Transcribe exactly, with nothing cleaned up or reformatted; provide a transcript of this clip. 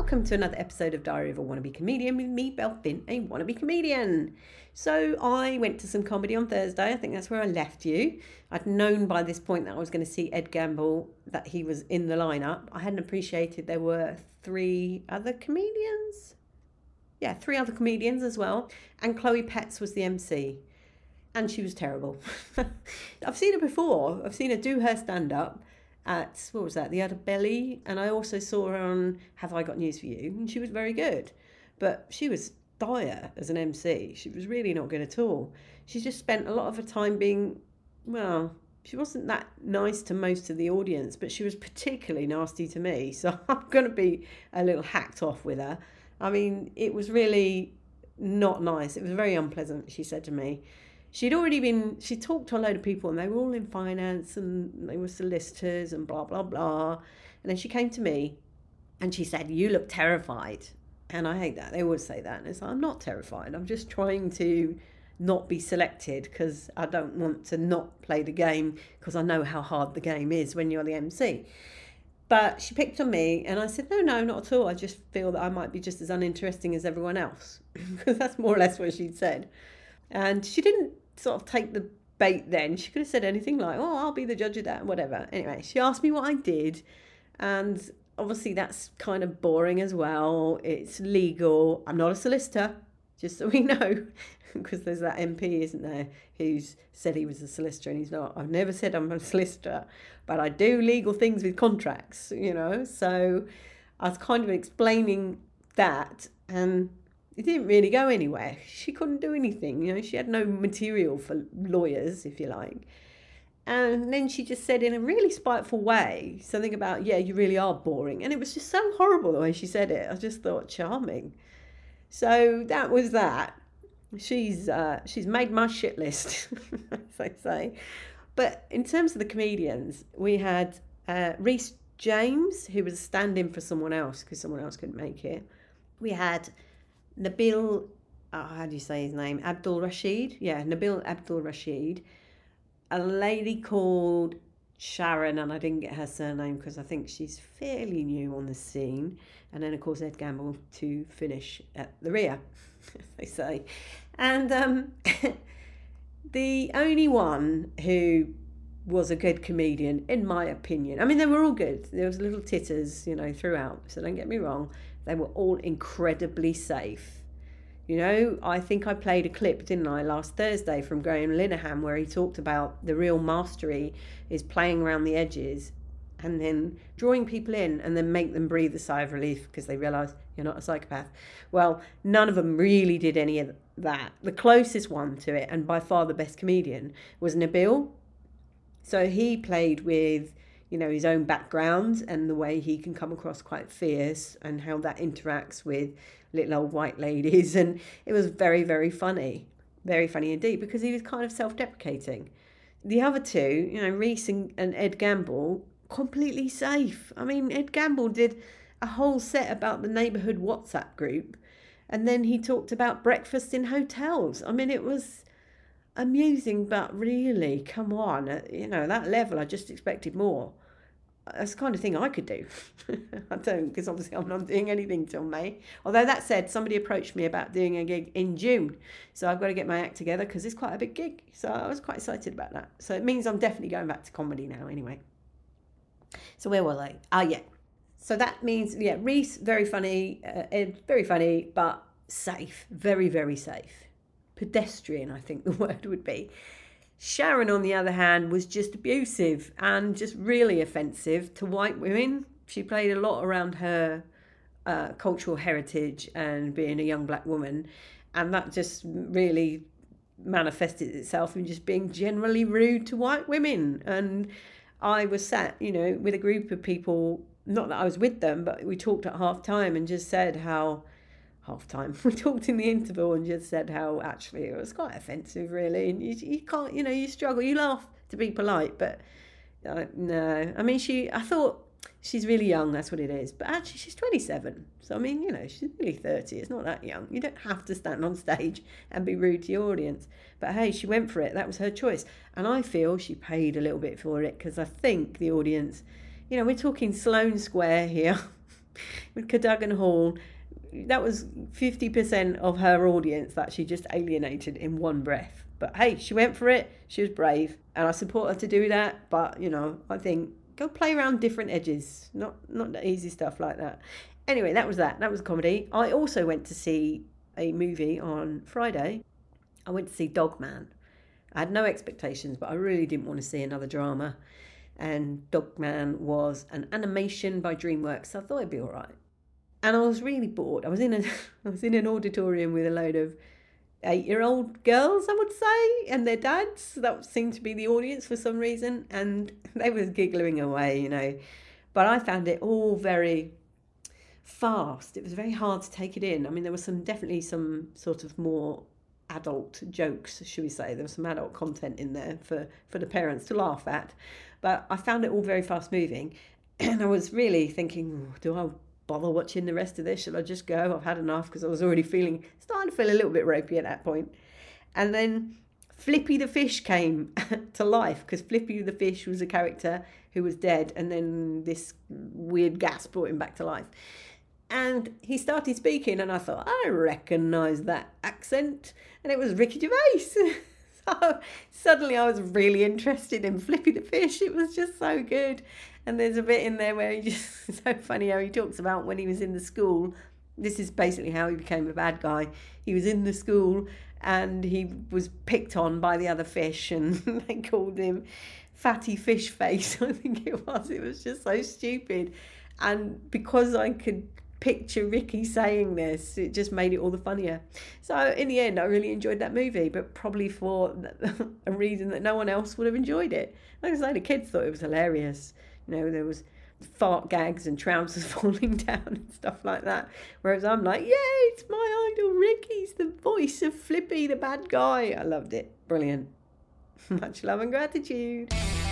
welcome to another episode of Diary of a Wannabe Comedian with me, Belle Finn, a wannabe comedian. So I went to some comedy on Thursday. I think that's where I left you. I'd known by this point that I was going to see Ed Gamble, that he was in the lineup. I hadn't appreciated there were three other comedians. Yeah, three other comedians as well. And Chloe Petts was the M C. And she was terrible. I've seen her before. I've seen her do her stand-up at, what was that, the Other Belly, and I also saw her on Have I Got News For You, and she was very good, but she was dire as an M C. She was really not good at all. She just spent a lot of her time being, well, she wasn't that nice to most of the audience, but she was particularly nasty to me, so I'm going to be a little hacked off with her. I mean, it was really not nice. It was very unpleasant, she said to me. She'd already been, she talked to a load of people and they were all in finance and they were solicitors and blah, blah, blah. And then she came to me and she said, "You look terrified." And I hate that. They always say that. And it's like, I'm not terrified. I'm just trying to not be selected because I don't want to not play the game because I know how hard the game is when you're the M C. But she picked on me and I said, no, no, not at all. I just feel that I might be just as uninteresting as everyone else because that's more or less what she'd said. And she didn't sort of take the bait then. She could have said anything like, oh, I'll be the judge of that, whatever. Anyway, she asked me what I did. And obviously that's kind of boring as well. It's legal. I'm not a solicitor, just so we know. Because there's that M P, isn't there, who's said he was a solicitor and he's not. I've never said I'm a solicitor, but I do legal things with contracts, you know. So I was kind of explaining that, and it didn't really go anywhere. She couldn't do anything, you know. She had no material for lawyers, if you like. And then she just said in a really spiteful way something about, yeah, you really are boring. And it was just so horrible the way she said it. I just thought, charming. So that was that. She's uh, she's made my shit list, as I say. But in terms of the comedians, we had uh, Rhys James, who was stand-in for someone else because someone else couldn't make it. We had Nabil, oh, how do you say his name? Abdul Rashid. Yeah, Nabil Abdul Rashid. A lady called Sharon, and I didn't get her surname because I think she's fairly new on the scene. And then, of course, Ed Gamble to finish at the rear, as they say. And um, the only one who was a good comedian, in my opinion, I mean, they were all good. There was little titters, you know, throughout. So don't get me wrong. They were all incredibly safe. You know, I think I played a clip, didn't I, last Thursday from Graham Linehan where he talked about the real mastery is playing around the edges and then drawing people in and then make them breathe a sigh of relief because they realise you're not a psychopath. Well, none of them really did any of that. The closest one to it, and by far the best comedian, was Nabil. So he played with, you know, his own background and the way he can come across quite fierce and how that interacts with little old white ladies. And it was very, very funny. Very funny indeed, because he was kind of self-deprecating. The other two, you know, Rhys and, and Ed Gamble, completely safe. I mean, Ed Gamble did a whole set about the neighbourhood WhatsApp group. And then he talked about breakfast in hotels. I mean, it was amusing, but really, come on, at, you know, that level, I just expected more. That's the kind of thing I could do. I don't, because obviously I'm not doing anything till May. Although that said, somebody approached me about doing a gig in June. So I've got to get my act together because it's quite a big gig. So I was quite excited about that. So it means I'm definitely going back to comedy now anyway. So where was I? Ah, yeah. So that means, yeah, Rhys, very funny. Uh, Ed, very funny, but safe. Very, very safe. Pedestrian, I think the word would be. Sharon, on the other hand, was just abusive and just really offensive to white women. She played a lot around her uh, cultural heritage and being a young black woman. And that just really manifested itself in just being generally rude to white women. And I was sat, you know, with a group of people, not that I was with them, but we talked at half time and just said how... half time. We talked in the interval and just said how actually it was quite offensive, really. And you, you can't, you know, you struggle. You laugh to be polite, but uh, no. I mean, she, I thought she's really young, that's what it is. But actually, she's twenty-seven. So, I mean, you know, she's really thirty. It's not that young. You don't have to stand on stage and be rude to your audience. But hey, she went for it. That was her choice. And I feel she paid a little bit for it because I think the audience, you know, we're talking Sloane Square here. with Cadogan Hall. That was fifty percent of her audience that she just alienated in one breath. But hey, she went for it. She was brave, and I support her to do that. But, you know, I think go play around different edges, not not the easy stuff like that. Anyway, that was that. That was comedy. I also went to see a movie on Friday. I went to see Dogman. I had no expectations, but I really didn't want to see another drama. And Dogman was an animation by DreamWorks, so I thought it'd be all right. And I was really bored. I was in a, I was in an auditorium with a load of eight-year-old girls, I would say, and their dads. That seemed to be the audience for some reason, and they were giggling away, you know. But I found it all very fast. It was very hard to take it in. I mean, there was some definitely some sort of more adult jokes, should we say. There was some adult content in there for, for the parents to laugh at. But I found it all very fast moving, and I was really thinking, do I bother watching the rest of this? Should I just go? I've had enough, because I was already feeling, starting to feel a little bit ropey at that point. And then Flippy the fish came to life, because Flippy the fish was a character who was dead, and then this weird gas brought him back to life. And he started speaking, and I thought, I recognise that accent. And it was Ricky Gervais. So suddenly I was really interested in Flippy the fish. It was just so good. And there's a bit in there where he just, it's so funny how he talks about when he was in the school. This is basically how he became a bad guy. He was in the school and he was picked on by the other fish, and they called him Fatty Fish Face, I think it was. It was just so stupid. And because I could picture Ricky saying this, it just made it all the funnier. So in the end, I really enjoyed that movie, but probably for a reason that no one else would have enjoyed it. Like I say, the kids thought it was hilarious. You know, there was fart gags and trousers falling down and stuff like that. Whereas I'm like, yay, it's my idol Ricky's the voice of Flippy, the bad guy. I loved it. Brilliant. Much love and gratitude.